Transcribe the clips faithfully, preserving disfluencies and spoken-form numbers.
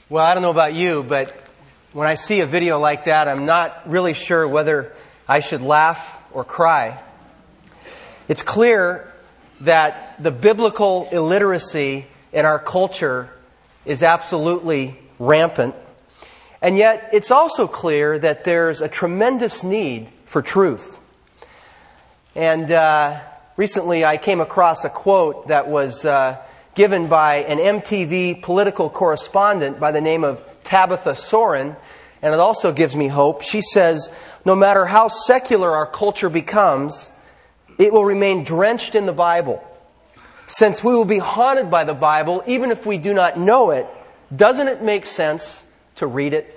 Well, I don't know about you, but when I see a video like that, I'm not really sure whether I should laugh or cry. It's clear that the biblical illiteracy in our culture is absolutely rampant. And yet, it's also clear that there's a tremendous need for truth. And uh, recently I came across a quote that was uh, given by an M T V political correspondent by the name of Tabitha Soren, and it also gives me hope. She says, no matter how secular our culture becomes, it will remain drenched in the Bible. Since we will be haunted by the Bible, even if we do not know it, doesn't it make sense to read it?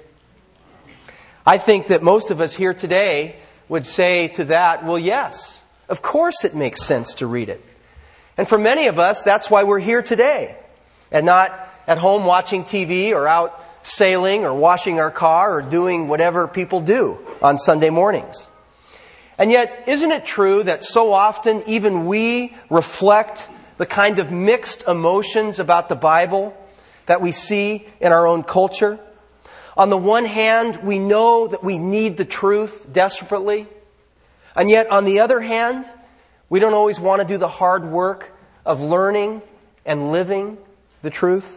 I think that most of us here today would say to that, well, yes, of course it makes sense to read it. And for many of us, that's why we're here today, and not at home watching T V or out sailing or washing our car or doing whatever people do on Sunday mornings. And yet, isn't it true that so often even we reflect the kind of mixed emotions about the Bible that we see in our own culture? On the one hand, we know that we need the truth desperately. And yet, on the other hand, we don't always want to do the hard work of learning and living the truth.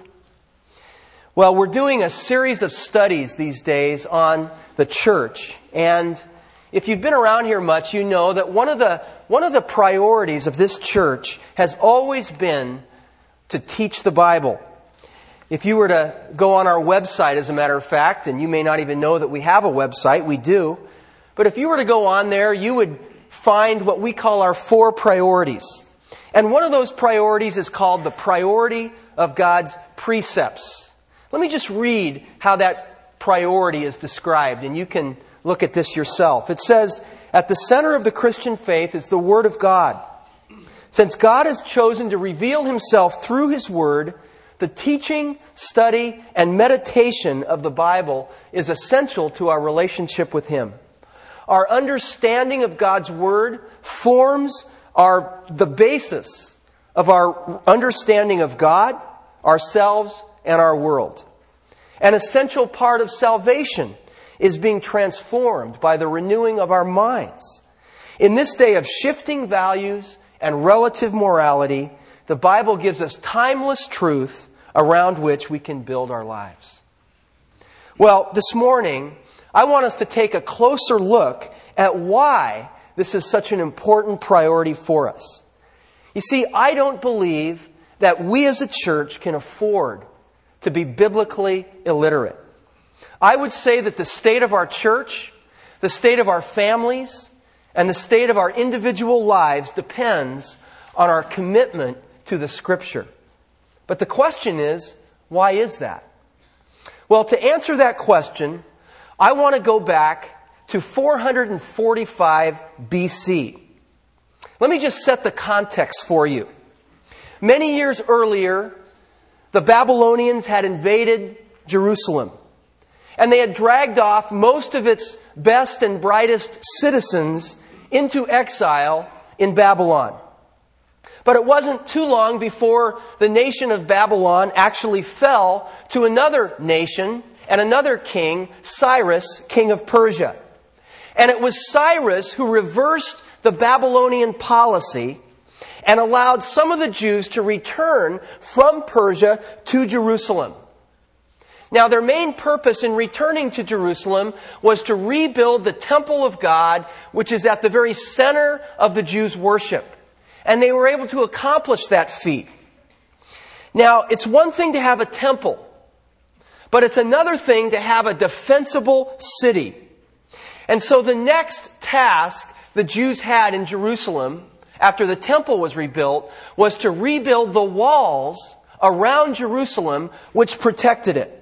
Well, we're doing a series of studies these days on the church. And if you've been around here much, you know that one of the one of the priorities of this church has always been to teach the Bible. If you were to go on our website, as a matter of fact, and you may not even know that we have a website, we do. But if you were to go on there, you would find what we call our four priorities. And one of those priorities is called the priority of God's precepts. Let me just read how that priority is described, and you can look at this yourself. It says, at the center of the Christian faith is the Word of God. Since God has chosen to reveal Himself through His Word, the teaching, study, and meditation of the Bible is essential to our relationship with Him. Our understanding of God's Word forms our, the basis of our understanding of God, ourselves, and our world. An essential part of salvation is being transformed by the renewing of our minds. In this day of shifting values and relative morality, the Bible gives us timeless truth around which we can build our lives. Well, this morning, I want us to take a closer look at why this is such an important priority for us. You see, I don't believe that we as a church can afford to be biblically illiterate. I would say that the state of our church, the state of our families, and the state of our individual lives depends on our commitment to the Scripture. But the question is, why is that? Well, to answer that question, I want to go back to four forty-five B C. Let me just set the context for you. Many years earlier, the Babylonians had invaded Jerusalem, and they had dragged off most of its best and brightest citizens into exile in Babylon. But it wasn't too long before the nation of Babylon actually fell to another nation and another king, Cyrus, king of Persia. And it was Cyrus who reversed the Babylonian policy and allowed some of the Jews to return from Persia to Jerusalem. Now, their main purpose in returning to Jerusalem was to rebuild the temple of God, which is at the very center of the Jews' worship. And they were able to accomplish that feat. Now, it's one thing to have a temple, but it's another thing to have a defensible city. And so the next task the Jews had in Jerusalem, after the temple was rebuilt, was to rebuild the walls around Jerusalem which protected it.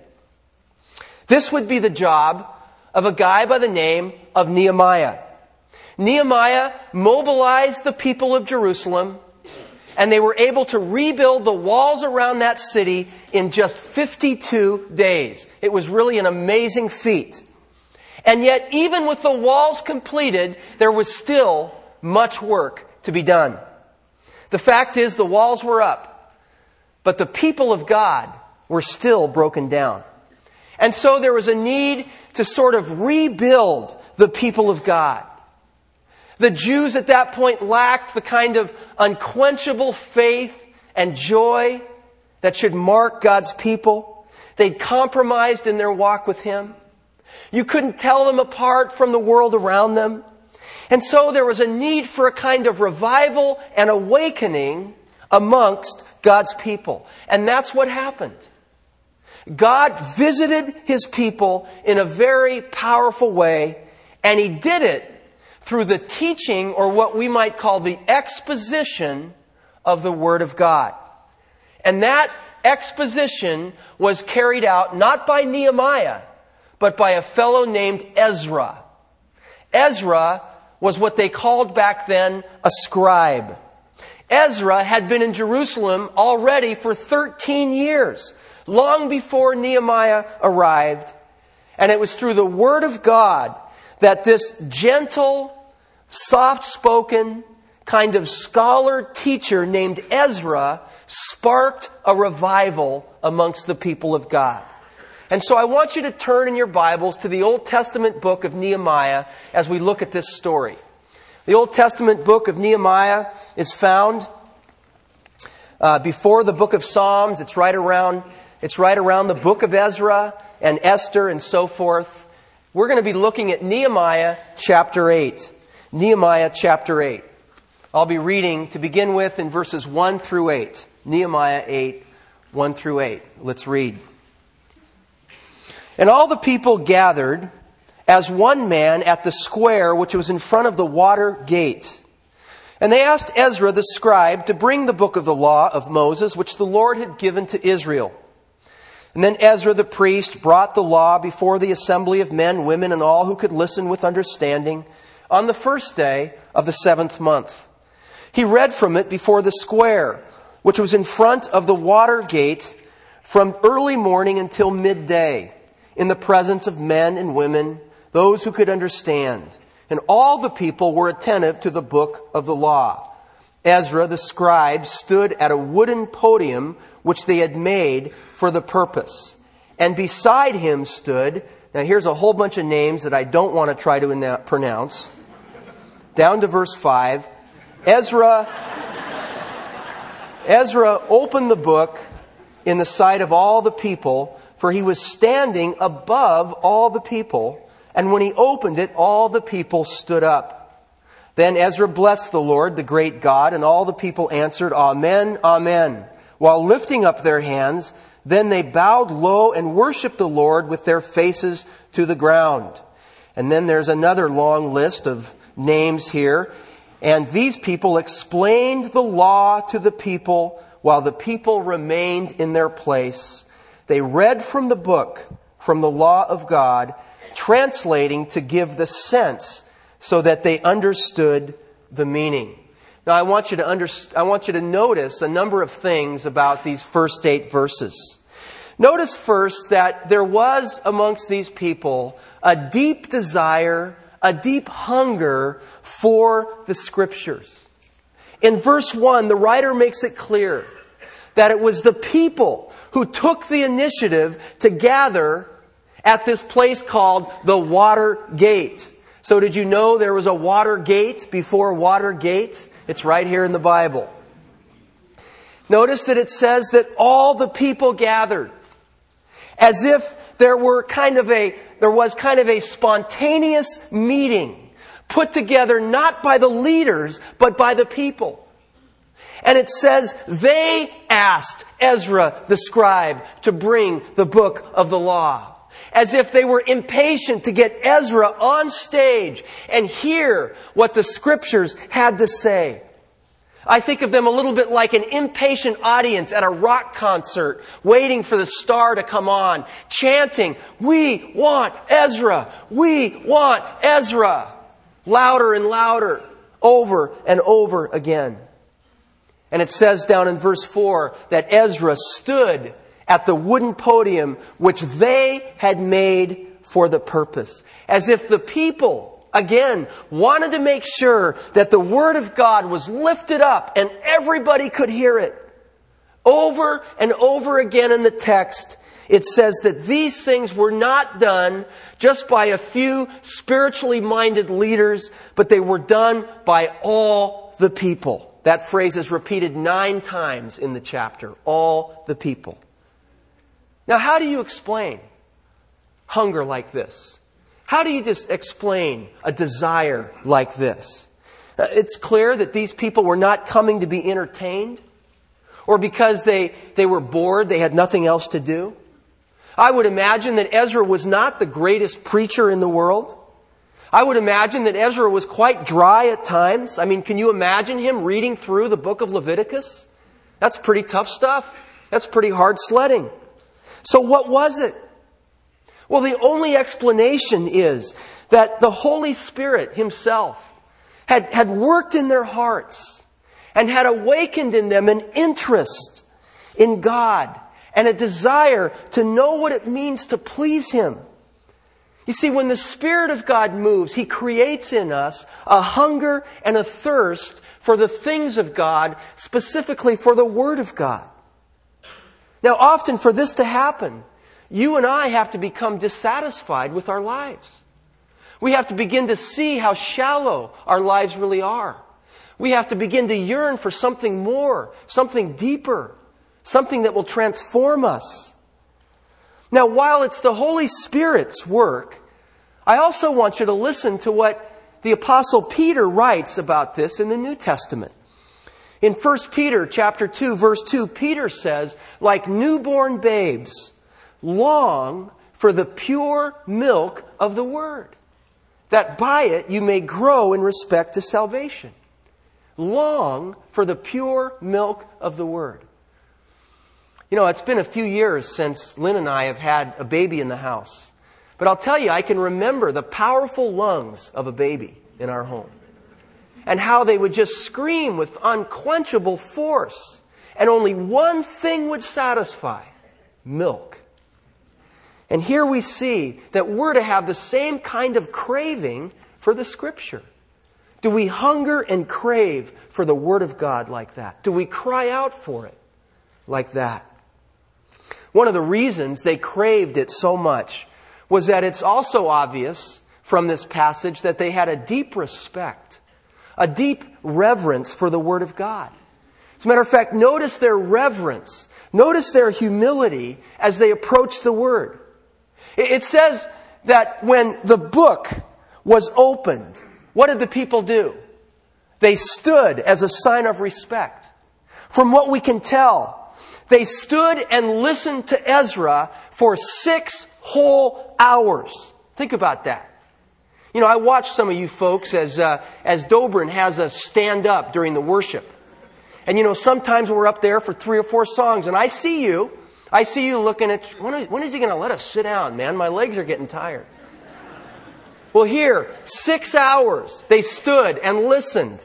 This would be the job of a guy by the name of Nehemiah. Nehemiah mobilized the people of Jerusalem, and they were able to rebuild the walls around that city in just fifty-two days. It was really an amazing feat. And yet, even with the walls completed, there was still much work to be done. The fact is, the walls were up, but the people of God were still broken down. And so there was a need to sort of rebuild the people of God. The Jews at that point lacked the kind of unquenchable faith and joy that should mark God's people. They'd compromised in their walk with Him. You couldn't tell them apart from the world around them. And so there was a need for a kind of revival and awakening amongst God's people. And that's what happened. God visited His people in a very powerful way, and He did it through the teaching, or what we might call the exposition of the Word of God. And that exposition was carried out not by Nehemiah, but by a fellow named Ezra. Ezra was what they called back then a scribe. Ezra had been in Jerusalem already for thirteen years, long before Nehemiah arrived. And it was through the Word of God that this gentle, soft-spoken, kind of scholar teacher named Ezra sparked a revival amongst the people of God. And so I want you to turn in your Bibles to the Old Testament book of Nehemiah as we look at this story. The Old Testament book of Nehemiah is found uh, before the book of Psalms. It's right around, it's right around the book of Ezra and Esther and so forth. We're going to be looking at Nehemiah chapter eight. Nehemiah chapter eight. I'll be reading to begin with in verses one through eight. Nehemiah eight, one through eight. Let's read. And all the people gathered as one man at the square which was in front of the water gate. And they asked Ezra the scribe to bring the book of the law of Moses, which the Lord had given to Israel. And then Ezra the priest brought the law before the assembly of men, women, and all who could listen with understanding on the first day of the seventh month. He read from it before the square, which was in front of the water gate, from early morning until midday, in the presence of men and women, those who could understand. And all the people were attentive to the book of the law. Ezra the scribe stood at a wooden podium which they had made for the purpose. And beside him stood, now here's a whole bunch of names that I don't want to try to pronounce. Down to verse five. Ezra, Ezra opened the book in the sight of all the people, for he was standing above all the people. And when he opened it, all the people stood up. Then Ezra blessed the Lord, the great God, and all the people answered, Amen, Amen. While lifting up their hands, then they bowed low and worshiped the Lord with their faces to the ground. And then there's another long list of names here. And these people explained the law to the people while the people remained in their place. They read from the book, from the law of God, translating to give the sense so that they understood the meaning. Now I want you to under, I want you to notice a number of things about these first eight verses. Notice first that there was amongst these people a deep desire, a deep hunger for the Scriptures. In verse one, the writer makes it clear that it was the people who took the initiative to gather at this place called the Water Gate. So did you know there was a water gate before Watergate? It's right here in the Bible. Notice that it says that all the people gathered, as if there were kind of a there was kind of a spontaneous meeting put together not by the leaders but by the people. And it says they asked Ezra the scribe to bring the book of the law, as if they were impatient to get Ezra on stage and hear what the Scriptures had to say. I think of them a little bit like an impatient audience at a rock concert, waiting for the star to come on, chanting, "We want Ezra! We want Ezra!" Louder and louder, over and over again. And it says down in verse four that Ezra stood at the wooden podium which they had made for the purpose. As if the people, again, wanted to make sure that the Word of God was lifted up and everybody could hear it. Over and over again in the text, it says that these things were not done just by a few spiritually minded leaders, but they were done by all the people. That phrase is repeated nine times in the chapter. All the people. Now, how do you explain hunger like this? How do you just explain a desire like this? It's clear that these people were not coming to be entertained, or because they, they were bored, they had nothing else to do. I would imagine that Ezra was not the greatest preacher in the world. I would imagine that Ezra was quite dry at times. I mean, can you imagine him reading through the book of Leviticus? That's pretty tough stuff. That's pretty hard sledding. So what was it? Well, the only explanation is that the Holy Spirit Himself had, had worked in their hearts and had awakened in them an interest in God and a desire to know what it means to please Him. You see, when the Spirit of God moves, He creates in us a hunger and a thirst for the things of God, specifically for the Word of God. Now, often for this to happen, you and I have to become dissatisfied with our lives. We have to begin to see how shallow our lives really are. We have to begin to yearn for something more, something deeper, something that will transform us. Now, while it's the Holy Spirit's work, I also want you to listen to what the Apostle Peter writes about this in the New Testament. In First Peter chapter two, verse two, Peter says, like newborn babes, long for the pure milk of the Word, that by it you may grow in respect to salvation. Long for the pure milk of the Word. You know, it's been a few years since Lynn and I have had a baby in the house. But I'll tell you, I can remember the powerful lungs of a baby in our home. And how they would just scream with unquenchable force. And only one thing would satisfy: milk. And here we see that we're to have the same kind of craving for the Scripture. Do we hunger and crave for the Word of God like that? Do we cry out for it like that? One of the reasons they craved it so much was that it's also obvious from this passage that they had a deep respect, a deep reverence for the Word of God. As a matter of fact, notice their reverence, notice their humility as they approach the Word. It says that when the book was opened, what did the people do? They stood as a sign of respect. From what we can tell, they stood and listened to Ezra for six whole hours. Think about that. You know, I watch some of you folks as uh, as Dobrin has us stand up during the worship. And you know, sometimes we're up there for three or four songs, and I see you. I see you looking at, when is, when is he going to let us sit down, man? My legs are getting tired. Well, here, six hours, they stood and listened.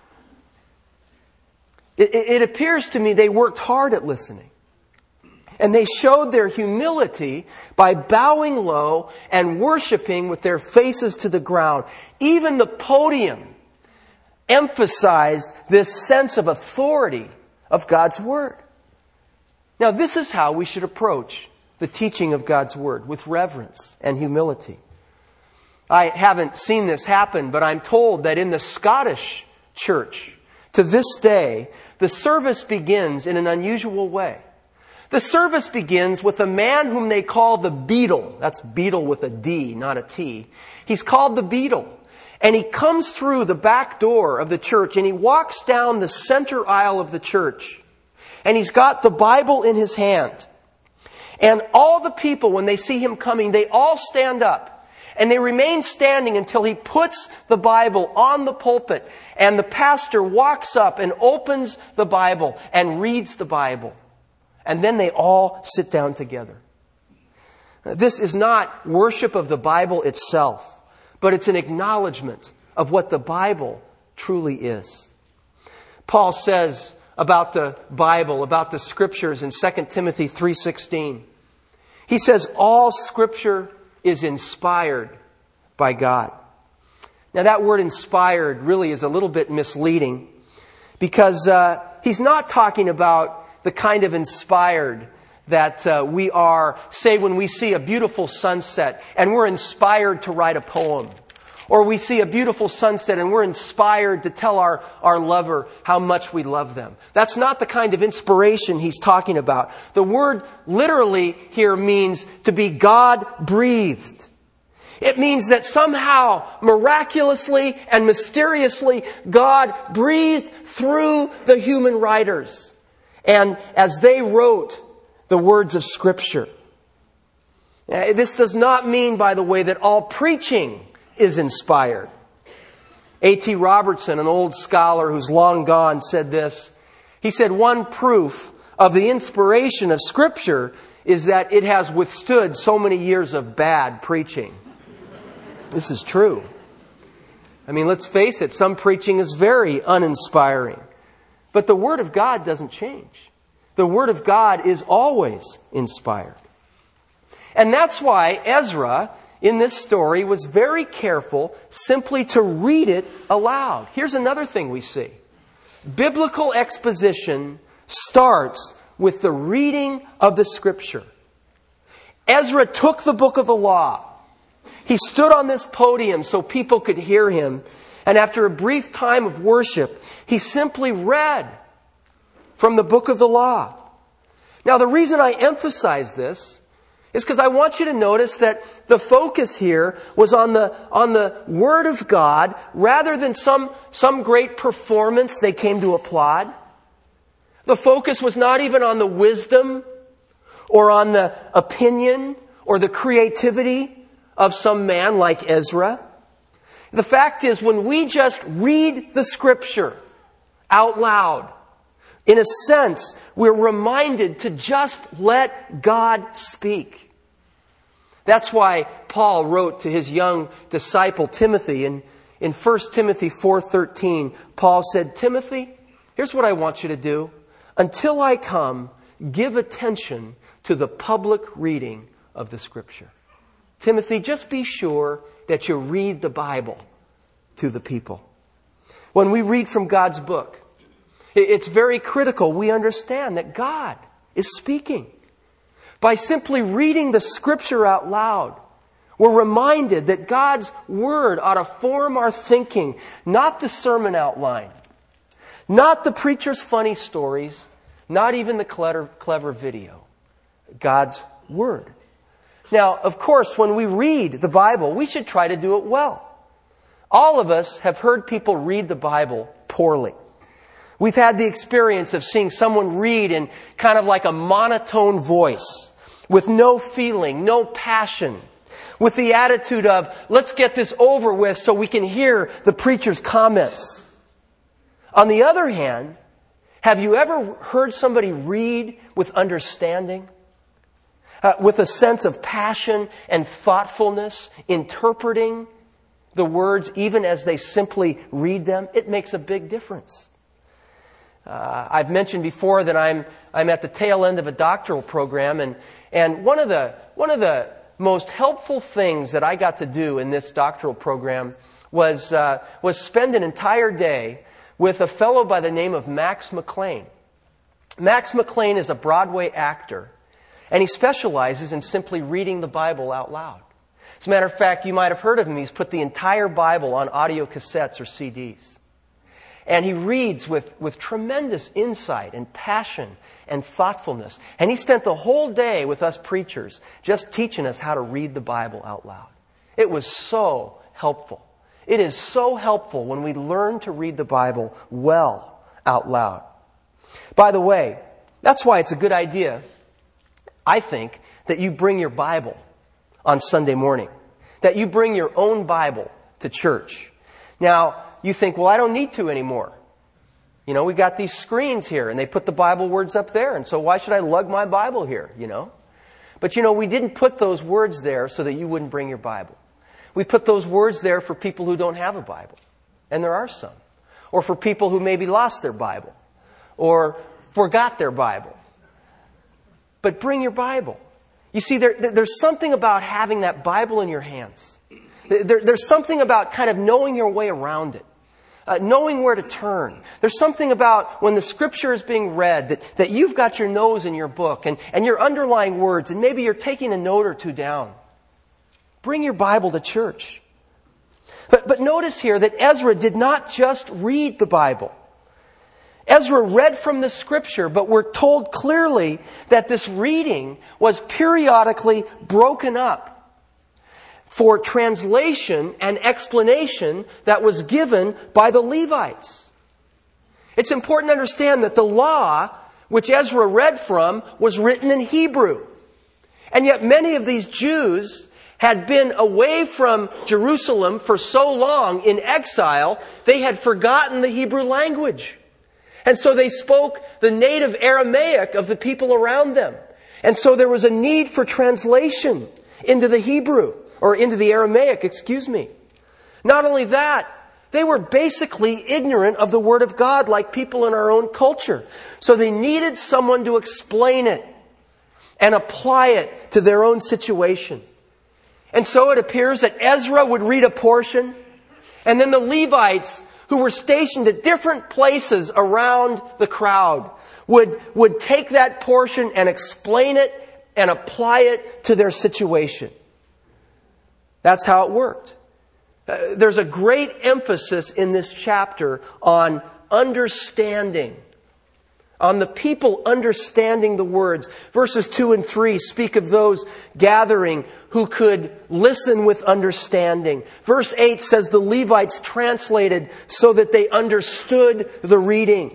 It, it, it appears to me they worked hard at listening. And they showed their humility by bowing low and worshiping with their faces to the ground. Even the podium emphasized this sense of authority of God's Word. Now, this is how we should approach the teaching of God's Word, with reverence and humility. I haven't seen this happen, but I'm told that in the Scottish church, to this day, the service begins in an unusual way. The service begins with a man whom they call the Beadle. That's Beadle with a D, not a T. He's called the Beadle. And he comes through the back door of the church and he walks down the center aisle of the church. And he's got the Bible in his hand. And all the people, when they see him coming, they all stand up. And they remain standing until he puts the Bible on the pulpit. And the pastor walks up and opens the Bible and reads the Bible. And then they all sit down together. This is not worship of the Bible itself, but it's an acknowledgement of what the Bible truly is. Paul says about the Bible, about the Scriptures in Second Timothy three sixteen. He says, all Scripture is inspired by God. Now that word inspired really is a little bit misleading because uh, he's not talking about the kind of inspired that uh, we are, say when we see a beautiful sunset and we're inspired to write a poem. Or we see a beautiful sunset and we're inspired to tell our, our lover how much we love them. That's not the kind of inspiration he's talking about. The word literally here means to be God-breathed. It means that somehow, miraculously and mysteriously, God breathed through the human writers. And as they wrote the words of Scripture. This does not mean, by the way, that all preaching is inspired. A T Robertson, an old scholar who's long gone, said this. He said, one proof of the inspiration of Scripture is that it has withstood so many years of bad preaching. This is true. I mean, let's face it, some preaching is very uninspiring. But the Word of God doesn't change. The Word of God is always inspired. And that's why Ezra, in this story, was very careful simply to read it aloud. Here's another thing we see. Biblical exposition starts with the reading of the Scripture. Ezra took the book of the law. He stood on this podium so people could hear him. And after a brief time of worship, he simply read from the book of the law. Now, the reason I emphasize this is because I want you to notice that the focus here was on the, on the Word of God rather than some, some great performance they came to applaud. The focus was not even on the wisdom or on the opinion or the creativity of some man like Ezra. The fact is, when we just read the Scripture out loud, in a sense, we're reminded to just let God speak. That's why Paul wrote to his young disciple Timothy. In, in First Timothy four thirteen, Paul said, Timothy, here's what I want you to do. Until I come, give attention to the public reading of the Scripture. Timothy, just be sure that you read the Bible to the people. When we read from God's book, it's very critical we understand that God is speaking. By simply reading the Scripture out loud, we're reminded that God's Word ought to form our thinking, not the sermon outline, not the preacher's funny stories, not even the clever, clever video. God's Word. Now, of course, when we read the Bible, we should try to do it well. All of us have heard people read the Bible poorly. We've had the experience of seeing someone read in kind of like a monotone voice, with no feeling, no passion, with the attitude of, let's get this over with so we can hear the preacher's comments. On the other hand, have you ever heard somebody read with understanding? Uh, with a sense of passion and thoughtfulness, interpreting the words even as they simply read them? It makes a big difference. Uh, I've mentioned before that I'm I'm at the tail end of a doctoral program, and and one of the one of the most helpful things that I got to do in this doctoral program was uh, was spend an entire day with a fellow by the name of Max McLean. Max McLean is a Broadway actor. And he specializes in simply reading the Bible out loud. As a matter of fact, you might have heard of him. He's put the entire Bible on audio cassettes or C Ds. And he reads with, with tremendous insight and passion and thoughtfulness. And he spent the whole day with us preachers just teaching us how to read the Bible out loud. It was so helpful. It is so helpful when we learn to read the Bible well out loud. By the way, that's why it's a good idea, I think, that you bring your Bible on Sunday morning. That you bring your own Bible to church. Now, you think, well, I don't need to anymore. You know, we got these screens here and they put the Bible words up there, and so why should I lug my Bible here, you know? But you know, we didn't put those words there so that you wouldn't bring your Bible. We put those words there for people who don't have a Bible. And there are some. Or for people who maybe lost their Bible. Or forgot their Bible. But bring your Bible. You see, there, there's something about having that Bible in your hands. There, there's something about kind of knowing your way around it. uh, knowing where to turn. There's something about when the Scripture is being read that, that you've got your nose in your book and, and you're underlying words and maybe you're taking a note or two down. Bring your Bible to church. But, but notice here that Ezra did not just read the Bible. Ezra read from the Scripture, but we're told clearly that this reading was periodically broken up for translation and explanation that was given by the Levites. It's important to understand that the law, which Ezra read from, was written in Hebrew. And yet many of these Jews had been away from Jerusalem for so long in exile, they had forgotten the Hebrew language. And so they spoke the native Aramaic of the people around them. And so there was a need for translation into the Hebrew, or into the Aramaic, excuse me. Not only that, they were basically ignorant of the Word of God like people in our own culture. So they needed someone to explain it and apply it to their own situation. And so it appears that Ezra would read a portion, and then the Levites, who were stationed at different places around the crowd, would, would take that portion and explain it and apply it to their situation. That's how it worked. Uh, there's a great emphasis in this chapter on understanding, on the people understanding the words. Verses two and three speak of those gathering who could listen with understanding. Verse eight says the Levites translated so that they understood the reading.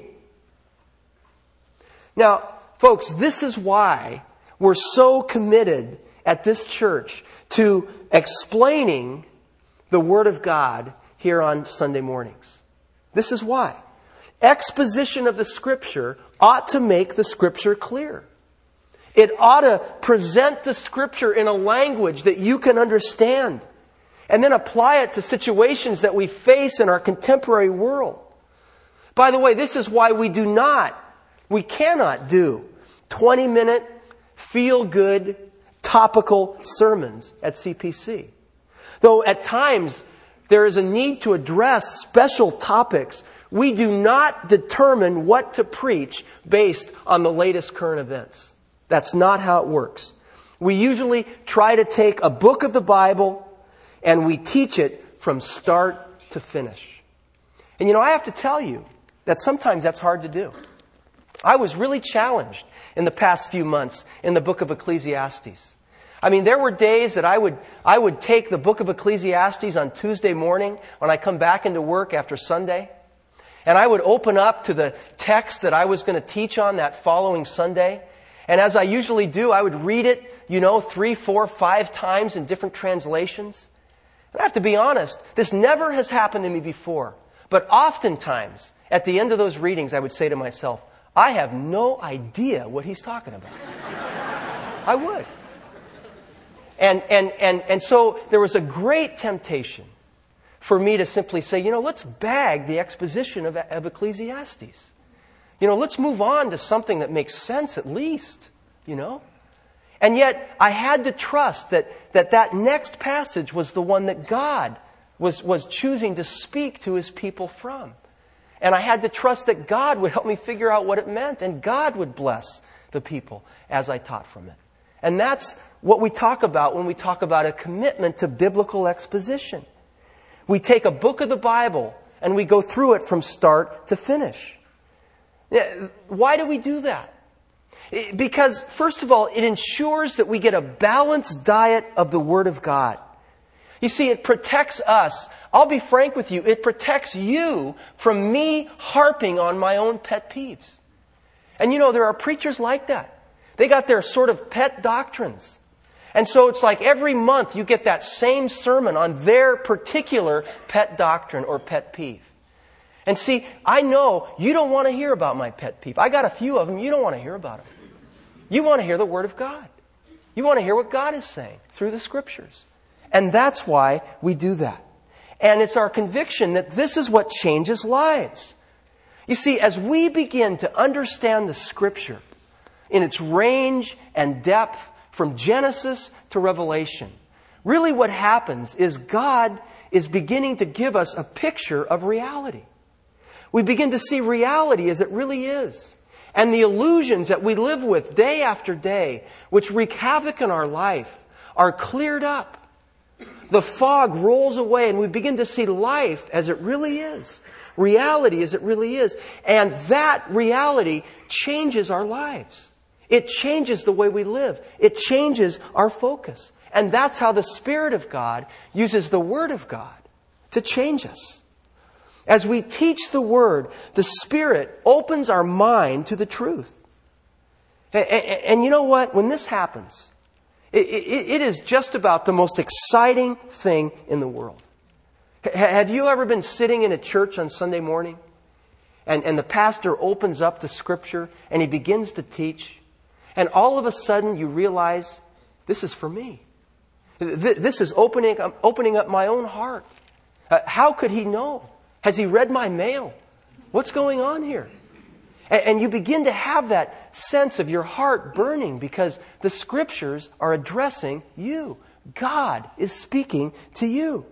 Now, folks, this is why we're so committed at this church to explaining the Word of God here on Sunday mornings. This is why. Exposition of the Scripture ought to make the Scripture clear. It ought to present the Scripture in a language that you can understand, and then apply it to situations that we face in our contemporary world. By the way, this is why we do not, we cannot do twenty-minute, feel-good, topical sermons at C P C. Though at times there is a need to address special topics, we do not determine what to preach based on the latest current events. That's not how it works. We usually try to take a book of the Bible and we teach it from start to finish. And you know, I have to tell you that sometimes that's hard to do. I was really challenged in the past few months in the book of Ecclesiastes. I mean, there were days that I would I would take the book of Ecclesiastes on Tuesday morning when I come back into work after Sunday, and I would open up to the text that I was going to teach on that following Sunday. And as I usually do, I would read it, you know, three, four, five times in different translations. And I have to be honest, this never has happened to me before. But oftentimes, at the end of those readings, I would say to myself, I have no idea what he's talking about. I would. And, and, and, and so there was a great temptation for me to simply say, you know, let's bag the exposition of, of Ecclesiastes. You know, let's move on to something that makes sense at least, you know. And yet I had to trust that that, that next passage was the one that God was, was choosing to speak to His people from. And I had to trust that God would help me figure out what it meant, and God would bless the people as I taught from it. And that's what we talk about when we talk about a commitment to biblical exposition. We take a book of the Bible and we go through it from start to finish. Why do we do that? Because, first of all, it ensures that we get a balanced diet of the Word of God. You see, it protects us. I'll be frank with you, it protects you from me harping on my own pet peeves. And you know, there are preachers like that. They got their sort of pet doctrines. And so it's like every month you get that same sermon on their particular pet doctrine or pet peeve. And see, I know you don't want to hear about my pet peeve. I got a few of them. You don't want to hear about them. You want to hear the Word of God. You want to hear what God is saying through the Scriptures. And that's why we do that. And it's our conviction that this is what changes lives. You see, as we begin to understand the Scripture in its range and depth from Genesis to Revelation, really what happens is God is beginning to give us a picture of reality. We begin to see reality as it really is. And the illusions that we live with day after day, which wreak havoc in our life, are cleared up. The fog rolls away and we begin to see life as it really is. Reality as it really is. And that reality changes our lives. It changes the way we live. It changes our focus. And that's how the Spirit of God uses the Word of God to change us. As we teach the Word, the Spirit opens our mind to the truth. And, and, and you know what? When this happens, it, it, it is just about the most exciting thing in the world. Have you ever been sitting in a church on Sunday morning and, and the pastor opens up the Scripture and he begins to teach, and all of a sudden you realize, this is for me. This is opening up, opening up my own heart. Uh, how could he know? Has he read my mail? What's going on here? And, and you begin to have that sense of your heart burning because the Scriptures are addressing you. God is speaking to you.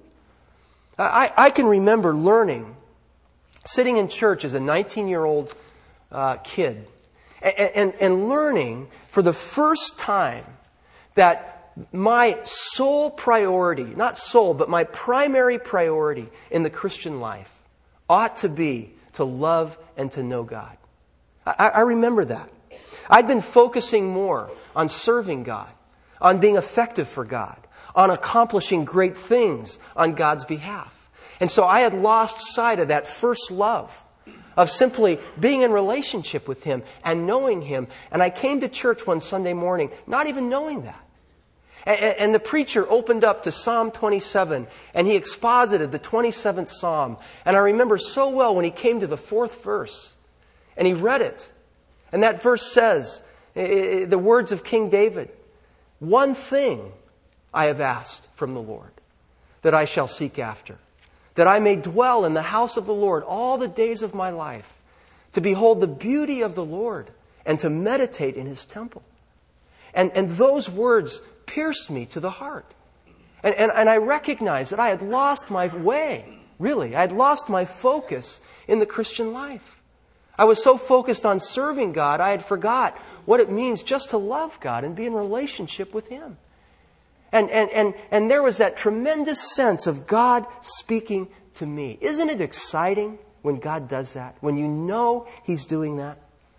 I, I can remember learning, sitting in church as a nineteen-year-old uh, kid, and, and, and learning for the first time that my sole priority, not sole, but my primary priority in the Christian life ought to be to love and to know God. I, I remember that. I'd been focusing more on serving God, on being effective for God, on accomplishing great things on God's behalf. And so I had lost sight of that first love of simply being in relationship with Him and knowing Him. And I came to church one Sunday morning not even knowing that. And, and the preacher opened up to Psalm twenty-seven and he exposited the twenty-seventh Psalm. And I remember so well when he came to the fourth verse and he read it. And that verse says, the words of King David, "One thing I have asked from the Lord, that I shall seek after, that I may dwell in the house of the Lord all the days of my life, to behold the beauty of the Lord and to meditate in His temple." And, and those words pierced me to the heart. And, and, and I recognized that I had lost my way, really. I had lost my focus in the Christian life. I was so focused on serving God, I had forgot what it means just to love God and be in relationship with Him. And, and, and, and there was that tremendous sense of God speaking to me. Isn't it exciting when God does that? When you know He's doing that?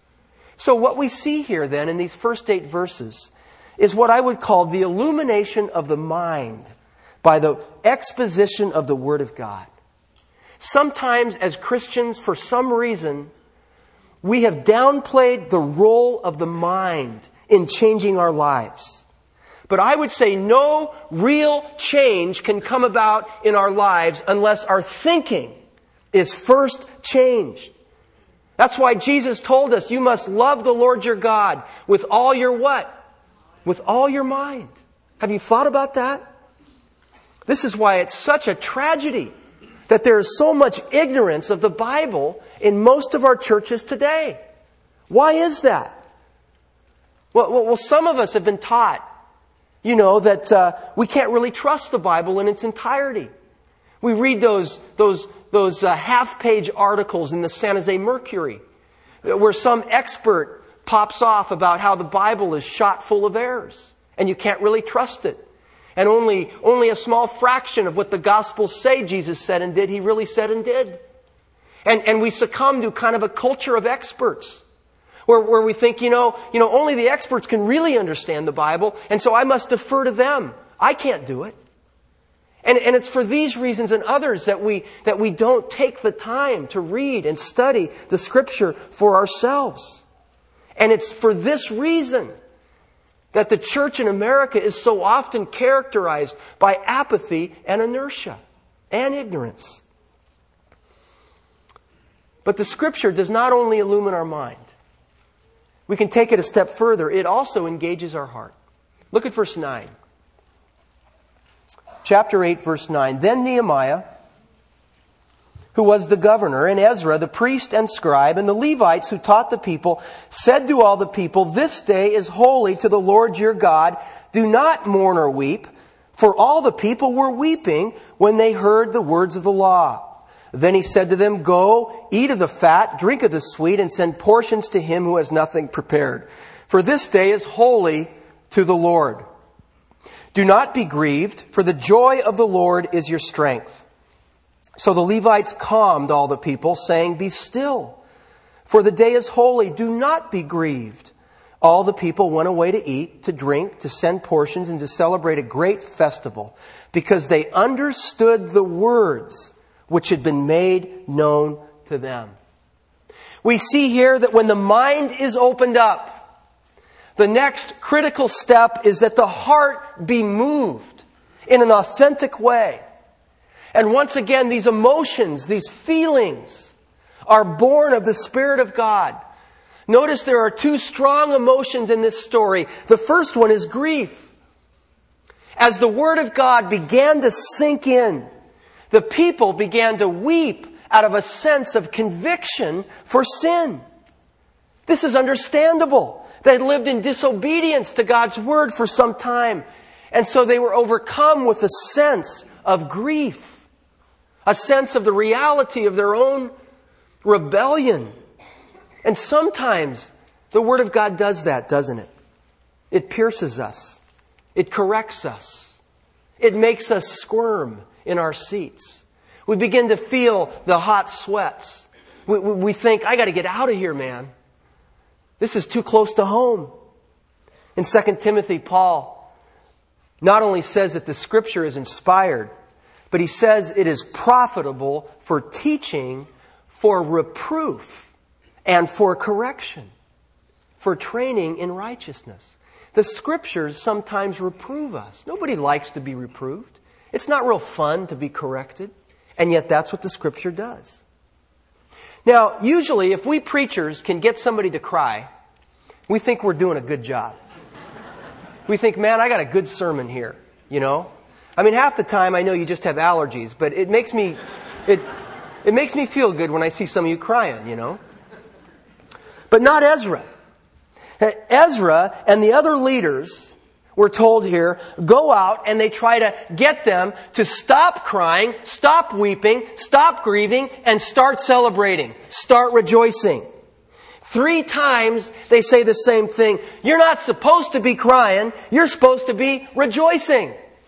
So what we see here then in these first eight verses is what I would call the illumination of the mind by the exposition of the Word of God. Sometimes as Christians, for some reason, we have downplayed the role of the mind in changing our lives. But I would say no real change can come about in our lives unless our thinking is first changed. That's why Jesus told us you must love the Lord your God with all your what? With all your mind. Have you thought about that? This is why it's such a tragedy that there is so much ignorance of the Bible in most of our churches today. Why is that? Well, well, well some of us have been taught, you know, that uh, we can't really trust the Bible in its entirety. We read those those those uh, half-page articles in the San Jose Mercury where some expert pops off about how the Bible is shot full of errors and you can't really trust it. And only only a small fraction of what the Gospels say Jesus said and did, He really said and did. And and we succumb to kind of a culture of experts. Where, where we think, you know, you know, only the experts can really understand the Bible, and so I must defer to them. I can't do it. And, and it's for these reasons and others that we, that we don't take the time to read and study the Scripture for ourselves. And it's for this reason that the church in America is so often characterized by apathy and inertia and ignorance. But the Scripture does not only illumine our mind. We can take it a step further. It also engages our heart. Look at verse nine. Chapter eight, verse nine. Then Nehemiah, who was the governor, and Ezra, the priest and scribe, and the Levites who taught the people, said to all the people, "This day is holy to the Lord your God. Do not mourn or weep." For all the people were weeping when they heard the words of the law. Then he said to them, "Go, eat of the fat, drink of the sweet, and send portions to him who has nothing prepared. For this day is holy to the Lord. Do not be grieved, for the joy of the Lord is your strength." So the Levites calmed all the people, saying, "Be still, for the day is holy. Do not be grieved." All the people went away to eat, to drink, to send portions, and to celebrate a great festival, because they understood the words which had been made known to them. We see here that when the mind is opened up, the next critical step is that the heart be moved in an authentic way. And once again, these emotions, these feelings are born of the Spirit of God. Notice there are two strong emotions in this story. The first one is grief. As the Word of God began to sink in, the people began to weep out of a sense of conviction for sin. This is understandable. They had lived in disobedience to God's Word for some time. And so they were overcome with a sense of grief. A sense of the reality of their own rebellion. And sometimes the Word of God does that, doesn't it? It pierces us. It corrects us. It makes us squirm in our seats. We begin to feel the hot sweats. We, we, we think, I got to get out of here, man. This is too close to home. In Second Timothy, Paul not only says that the Scripture is inspired, but he says it is profitable for teaching, for reproof, and for correction, for training in righteousness. The Scriptures sometimes reprove us. Nobody likes to be reproved. It's not real fun to be corrected, and yet that's what the Scripture does. Now, usually if we preachers can get somebody to cry, we think we're doing a good job. We think, man, I got a good sermon here, you know? I mean, half the time I know you just have allergies, but it makes me, it, it makes me feel good when I see some of you crying, you know? But not Ezra. Ezra and the other leaders, we're told here, go out and they try to get them to stop crying, stop weeping, stop grieving, and start celebrating. Start rejoicing. Three times they say the same thing. You're not supposed to be crying. You're supposed to be rejoicing.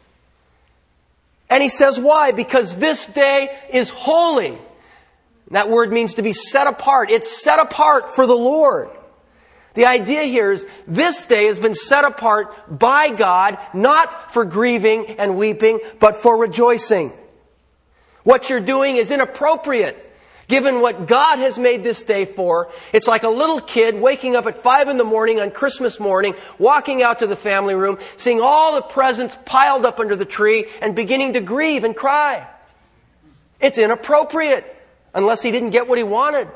And he says why? Because this day is holy. That word means to be set apart. It's set apart for the Lord. The idea here is this day has been set apart by God, not for grieving and weeping, but for rejoicing. What you're doing is inappropriate, given what God has made this day for. It's like a little kid waking up at five in the morning on Christmas morning, walking out to the family room, seeing all the presents piled up under the tree, and beginning to grieve and cry. It's inappropriate, unless he didn't get what he wanted.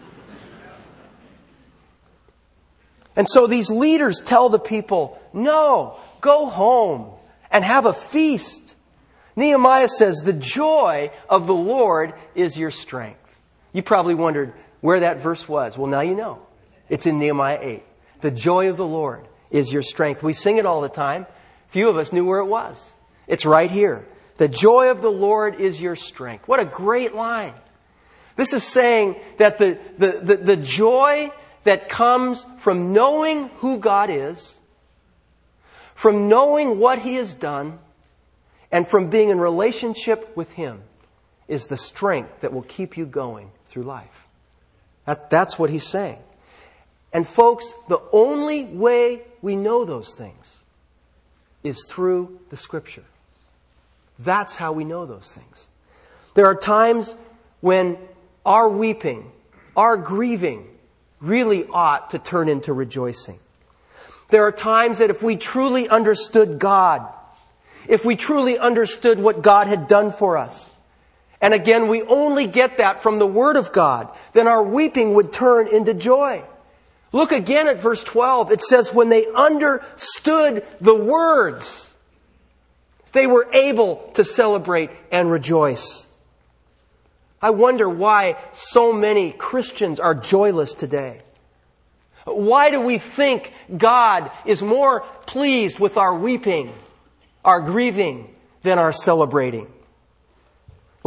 And so these leaders tell the people, no, go home and have a feast. Nehemiah says, the joy of the Lord is your strength. You probably wondered where that verse was. Well, now you know. It's in Nehemiah eight. The joy of the Lord is your strength. We sing it all the time. Few of us knew where it was. It's right here. The joy of the Lord is your strength. What a great line. This is saying that the, the, the, the joy that comes from knowing who God is, from knowing what He has done, and from being in relationship with Him is the strength that will keep you going through life. That, that's what he's saying. And folks, the only way we know those things is through the Scripture. That's how we know those things. There are times when our weeping, our grieving, really ought to turn into rejoicing. There are times that if we truly understood God, if we truly understood what God had done for us, and again, we only get that from the Word of God, then our weeping would turn into joy. Look again at verse twelve. It says, when they understood the words, they were able to celebrate and rejoice. I wonder why so many Christians are joyless today. Why do we think God is more pleased with our weeping, our grieving, than our celebrating?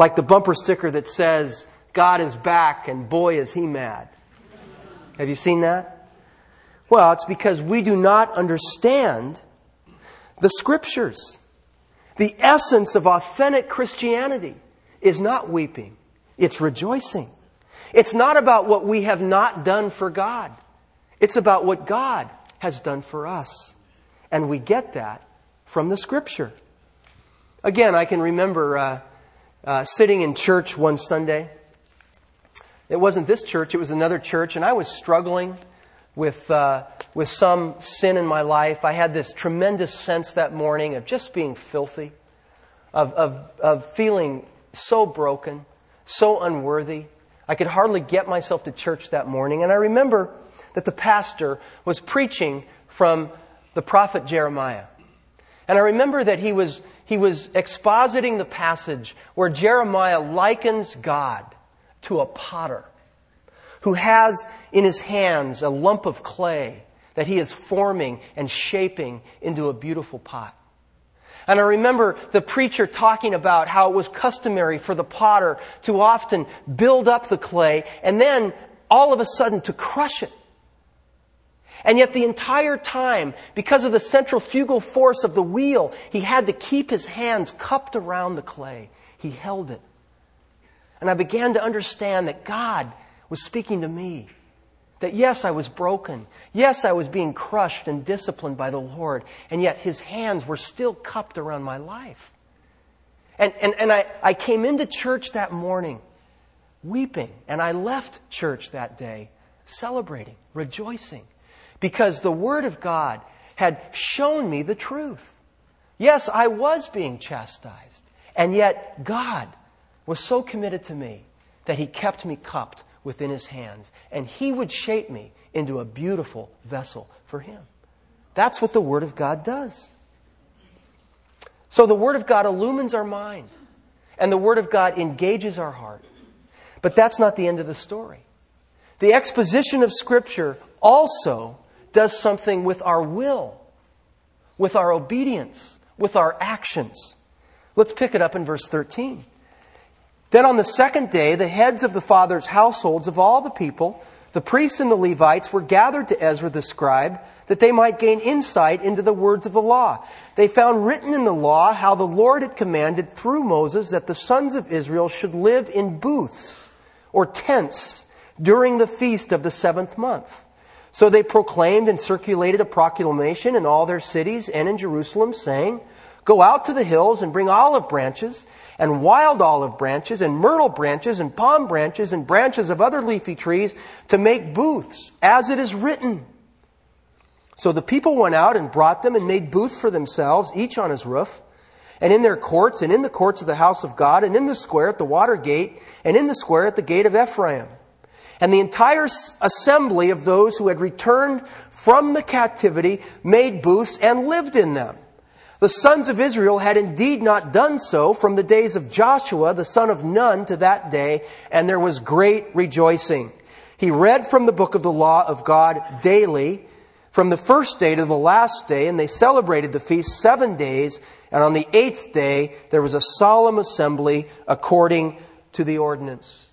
Like the bumper sticker that says, God is back and boy is He mad. Have you seen that? Well, it's because we do not understand the Scriptures. The essence of authentic Christianity is not weeping. It's rejoicing. It's not about what we have not done for God. It's about what God has done for us. And we get that from the Scripture. Again, I can remember uh, uh, sitting in church one Sunday. It wasn't this church, it was another church, and I was struggling with uh, with some sin in my life. I had this tremendous sense that morning of just being filthy, of of, of feeling so broken, so unworthy. I could hardly get myself to church that morning. And I remember that the pastor was preaching from the prophet Jeremiah. And I remember that he was he was expositing the passage where Jeremiah likens God to a potter who has in his hands a lump of clay that he is forming and shaping into a beautiful pot. And I remember the preacher talking about how it was customary for the potter to often build up the clay and then all of a sudden to crush it. And yet the entire time, because of the centrifugal force of the wheel, he had to keep his hands cupped around the clay. He held it. And I began to understand that God was speaking to me. That yes, I was broken. Yes, I was being crushed and disciplined by the Lord. And yet His hands were still cupped around my life. And, and, and I, I came into church that morning weeping. And I left church that day celebrating, rejoicing. Because the Word of God had shown me the truth. Yes, I was being chastised. And yet God was so committed to me that He kept me cupped within His hands. And He would shape me into a beautiful vessel for Him. That's what the Word of God does. So the Word of God illumines our mind. And the Word of God engages our heart. But that's not the end of the story. The exposition of Scripture also does something with our will, with our obedience, with our actions. Let's pick it up in verse thirteen. Then on the second day, the heads of the fathers' households of all the people, the priests and the Levites, were gathered to Ezra the scribe, that they might gain insight into the words of the law. They found written in the law how the Lord had commanded through Moses that the sons of Israel should live in booths or tents during the feast of the seventh month. So they proclaimed and circulated a proclamation in all their cities and in Jerusalem, saying, "Go out to the hills and bring olive branches and wild olive branches and myrtle branches and palm branches and branches of other leafy trees to make booths, as it is written." So the people went out and brought them and made booths for themselves, each on his roof, and in their courts, and in the courts of the house of God, and in the square at the water gate, and in the square at the gate of Ephraim. And the entire assembly of those who had returned from the captivity made booths and lived in them. The sons of Israel had indeed not done so from the days of Joshua, the son of Nun, to that day, and there was great rejoicing. He read from the book of the law of God daily, from the first day to the last day, and they celebrated the feast seven days, and on the eighth day there was a solemn assembly according to the ordinance.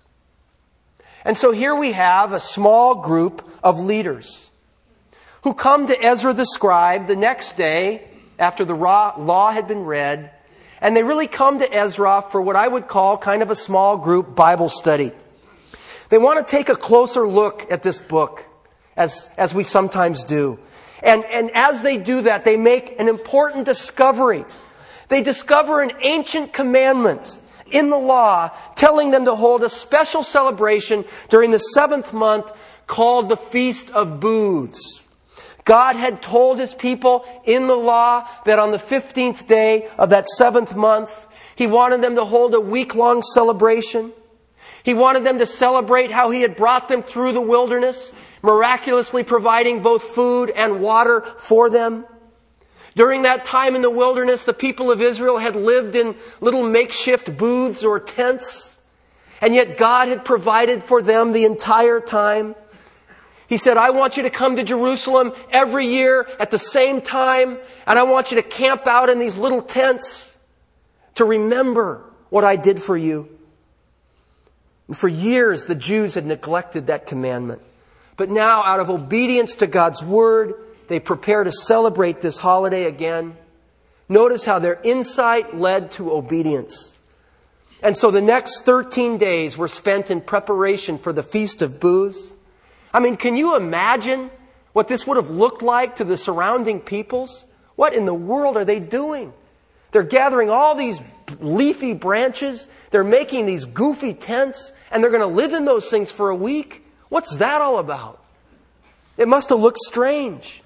And so here we have a small group of leaders who come to Ezra the scribe the next day after the law had been read. And they really come to Ezra for what I would call kind of a small group Bible study. They want to take a closer look at this book, as, as we sometimes do. And, and as they do that, they make an important discovery. They discover an ancient commandment in the law telling them to hold a special celebration during the seventh month called the Feast of Booths. God had told His people in the law that on the fifteenth day of that seventh month, He wanted them to hold a week-long celebration. He wanted them to celebrate how He had brought them through the wilderness, miraculously providing both food and water for them. During that time in the wilderness, the people of Israel had lived in little makeshift booths or tents. And yet God had provided for them the entire time. He said, "I want you to come to Jerusalem every year at the same time. And I want you to camp out in these little tents to remember what I did for you." And for years, the Jews had neglected that commandment. But now, out of obedience to God's Word, they prepare to celebrate this holiday again. Notice how their insight led to obedience. And so the next thirteen days were spent in preparation for the Feast of Booths. I mean, can you imagine what this would have looked like to the surrounding peoples? What in the world are they doing? They're gathering all these leafy branches. They're making these goofy tents. And they're going to live in those things for a week. What's that all about? It must have looked strange.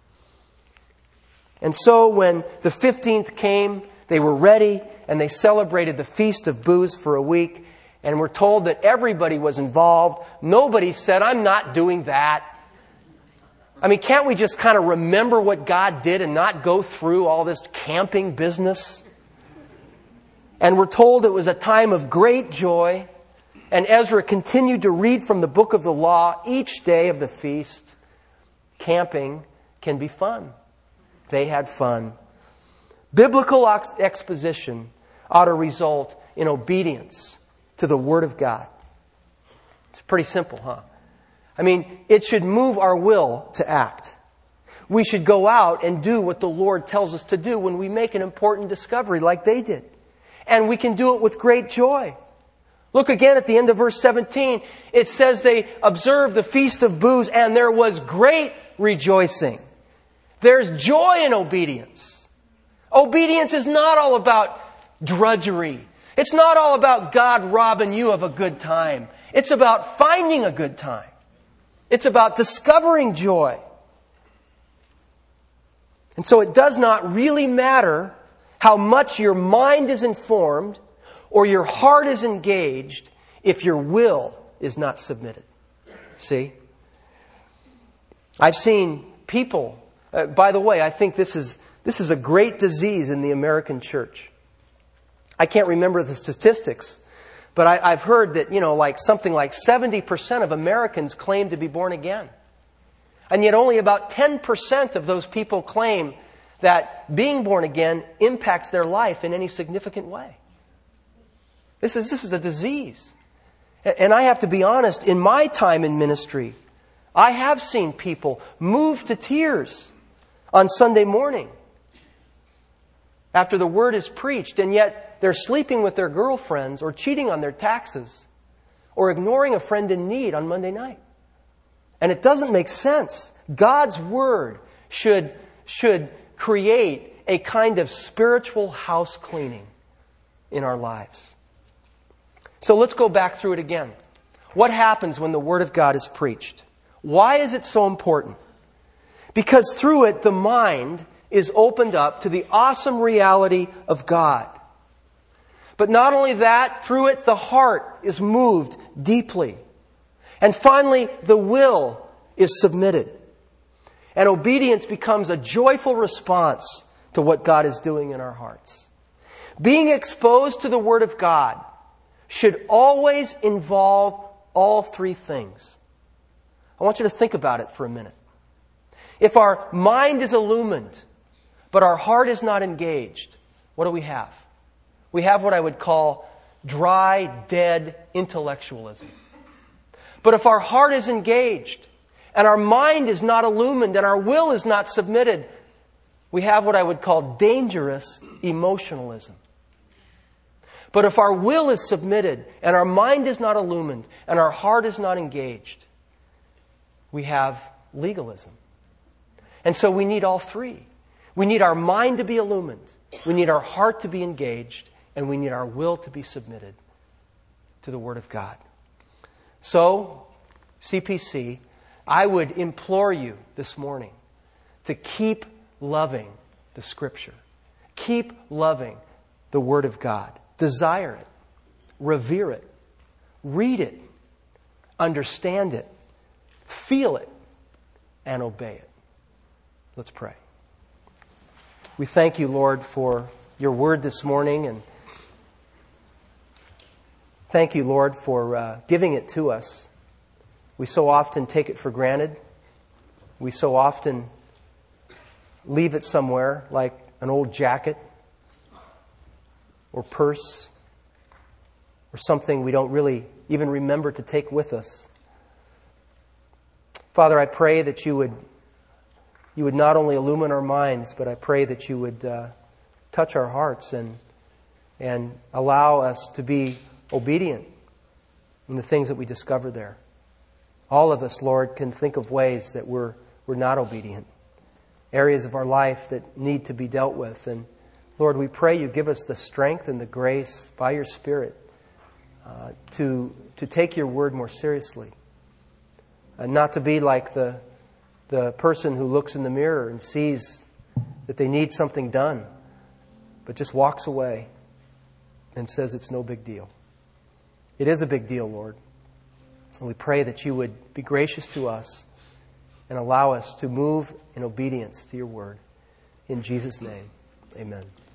And so when the fifteenth came, they were ready and they celebrated the Feast of Booths for a week. And we're told that everybody was involved. Nobody said, I'm not doing that. I mean, can't we just kind of remember what God did and not go through all this camping business? And we're told it was a time of great joy. And Ezra continued to read from the book of the law each day of the feast. Camping can be fun. They had fun. Biblical exposition ought to result in obedience to the Word of God. It's pretty simple, huh? I mean, it should move our will to act. We should go out and do what the Lord tells us to do when we make an important discovery like they did. And we can do it with great joy. Look again at the end of verse seventeen. It says they observed the Feast of Booths and there was great rejoicing. There's joy in obedience. Obedience is not all about drudgery. It's not all about God robbing you of a good time. It's about finding a good time. It's about discovering joy. And so it does not really matter how much your mind is informed or your heart is engaged if your will is not submitted. See? I've seen people, uh, by the way, I think this is this is a great disease in the American church. I can't remember the statistics, but I, I've heard that, you know, like something like seventy percent of Americans claim to be born again. And yet only about ten percent of those people claim that being born again impacts their life in any significant way. This is, this is a disease. And I have to be honest, in my time in ministry, I have seen people moved to tears on Sunday morning after the word is preached, and yet they're sleeping with their girlfriends or cheating on their taxes or ignoring a friend in need on Monday night. And it doesn't make sense. God's word should, should create a kind of spiritual house cleaning in our lives. So let's go back through it again. What happens when the Word of God is preached? Why is it so important? Because through it, the mind is opened up to the awesome reality of God. But not only that, through it, the heart is moved deeply. And finally, the will is submitted. And obedience becomes a joyful response to what God is doing in our hearts. Being exposed to the Word of God should always involve all three things. I want you to think about it for a minute. If our mind is illumined, but our heart is not engaged, what do we have? We have what I would call dry, dead intellectualism. But if our heart is engaged, and our mind is not illumined, and our will is not submitted, we have what I would call dangerous emotionalism. But if our will is submitted, and our mind is not illumined, and our heart is not engaged, we have legalism. And so we need all three. We need our mind to be illumined, we need our heart to be engaged, and we need our will to be submitted to the Word of God. So, C P C, I would implore you this morning to keep loving the Scripture. Keep loving the Word of God. Desire it. Revere it. Read it. Understand it. Feel it. And obey it. Let's pray. We thank you, Lord, for your Word this morning, and thank you, Lord, for uh, giving it to us. We so often take it for granted. We so often leave it somewhere, like an old jacket or purse or something we don't really even remember to take with us. Father, I pray that you would you would not only illumine our minds, but I pray that you would uh, touch our hearts and and allow us to be obedient in the things that we discover there. All of us, Lord, can think of ways that we're we're not obedient, areas of our life that need to be dealt with. And Lord, we pray you give us the strength and the grace by your Spirit uh, to to take your word more seriously. And not to be like the the person who looks in the mirror and sees that they need something done, but just walks away and says it's no big deal. It is a big deal, Lord. And we pray that you would be gracious to us and allow us to move in obedience to your word. In Jesus' name, amen.